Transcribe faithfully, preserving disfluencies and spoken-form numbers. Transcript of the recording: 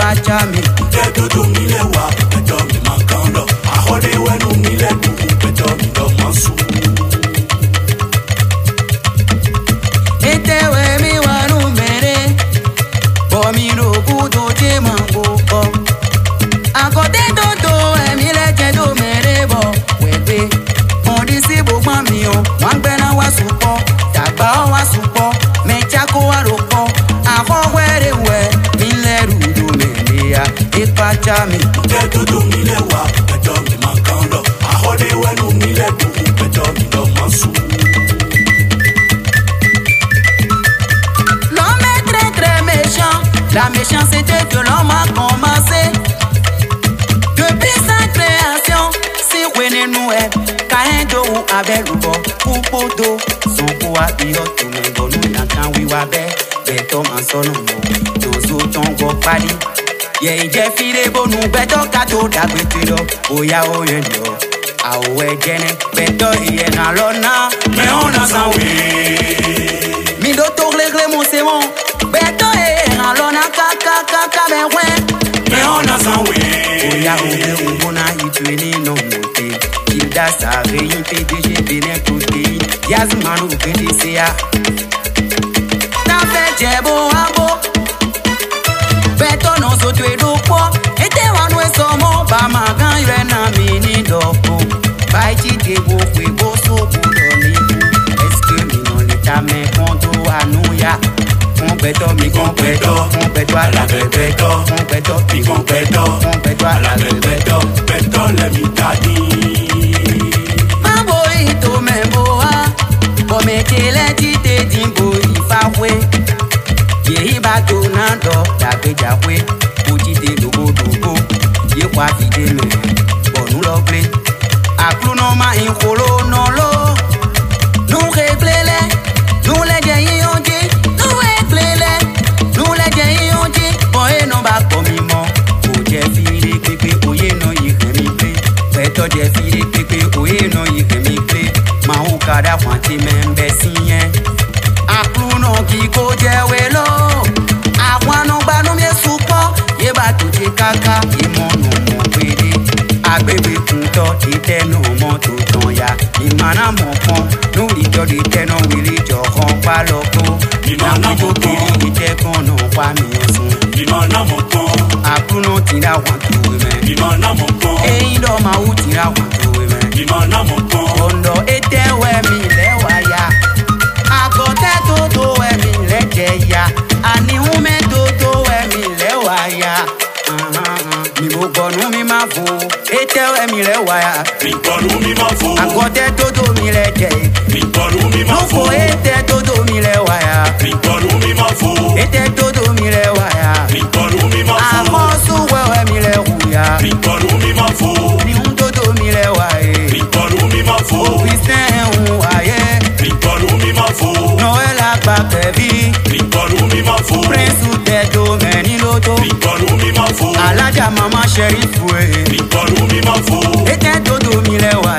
Ipachami. Tedodo mi lewa, pedo mi makando. Ahode wenu mi ledu, pedo mi do masu. Etewe mi wanu mere, bomi no kudo je mango ko. Akote dodo emi leje do mere bo webe. Ondi si bo mami o, wangbe na wasupo, dagba o wasupo, mechako waroko. Ako were we, mi leru do mere. Ipachami. Tedodo mi lewa, pedo mi makando. Ahode wenu mi ledu, pedo mi do masu. L'homme est très très méchant. La méchanceté de l'homme a commencé depuis sa création. Si wene nous est kaendo ou abelubo pupodo son kwa iyo tumengo nous yankan wiwabe beto mansono mo dozo tongo pali. Ye ije fire bonu beto kato dagbetiro oya oyendo awe jene beto iye na lona Me on a sanwe. mi do to regle mon c'est bon beto e na lona kaka kaka benwe Me on a sanwe. oya obe ubona itweni no mote kilda sa reyin P D G bene kote yazmanu kedi seya ta fe jebo abo beto no so twe do po ete wanu esomo ba magan ire na mi ni doko bai ti de bo pe bo so bo do ni est que mi no le ta me kondo anuya mon beto mi kon beto mon beto ala beto mon beto mi kon beto mon beto ala beto Beto le mi tadi. mambo ito membo a bo me kele ti te dimbo ifawe ye ibato na do dagbeja we o ti de lobo lobo ye kwa fide me bonu lo ple aklu no ma in kolo no lo nu replele nu le je yonji nu replele nu le je yonji bo e no ba ko mi mo o je fire pepe oye no yi kemi pe beto je fire pepe oye no yi kemi pe ma o kada kwanti membe siyen aklu no ki ko je we lo àwọn no gba no mi supo ye ba to je kaka imono mo pede agbegbe kunto itenu mo to ton ya imana mo pon no ijo de tenu wili jo kan pa loko Imana mo pon. ite kan no pa mi osun Imana mo pon. aklu no ti da wan to we me Imana mo pon. eyin do ma u ti da wan to we me Imana mo pon. ondo ete we mi le wa ya agote to to we mi le je ya ani hume to to we mi le wa ya mi bo gbonu mi ma fo ete we mi le wa ya Mi kọlu mi ma fo. agote to to mi le je Mi kọlu mi ma no fo. fo ete to to mi le wa ya Mi kọlu mi ma fo. ete to to mi le wa ya Mi kọlu mi ma fo. amosu we we mi le hu ya Mi kọlu mi ma fo. ni un to to mi le wa e Mi kọlu mi ma fo. Christian hu aye Mi kọlu mi ma fo. Noel agba kevi Mi kọlu mi ma fo. Prince Utedo meni loto Mi kọlu mi ma fo. Alaja mama sheriff we Mi kọlu mi ma fo. ete todo mi le wa